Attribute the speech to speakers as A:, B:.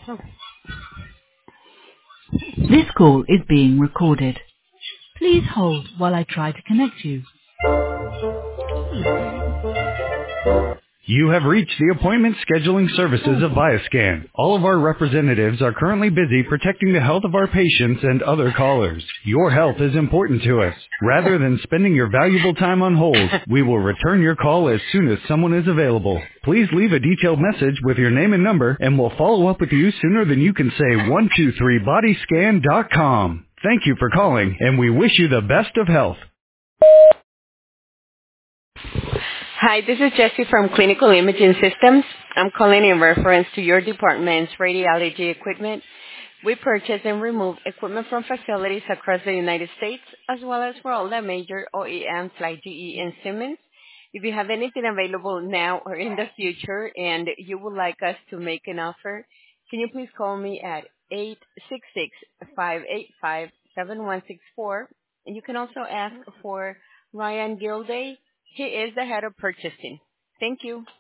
A: This call is being recorded. Please hold while I try to connect you. You have reached the appointment scheduling services of Viascan. All of our representatives are currently busy protecting the health of our patients and other callers. Your health is important to us. Rather than spending your valuable time on hold, we will return your call as soon as someone is available. Please leave a detailed message with your name and number, and we'll follow up with you sooner than you can say 123bodyscan.com. Thank you for calling, and we wish you the best of health.
B: Hi, this is Jessie from Clinical Imaging Systems. I'm calling in reference to your department's radiology equipment. We purchase and remove equipment from facilities across the United States, as well as for all the major OEMs like GE and Siemens. If you have anything available now or in the future and you would like us to make an offer, can you please call me at 866-585-7164? And you can also ask for Ryan Gilday. He is the head of purchasing. Thank you.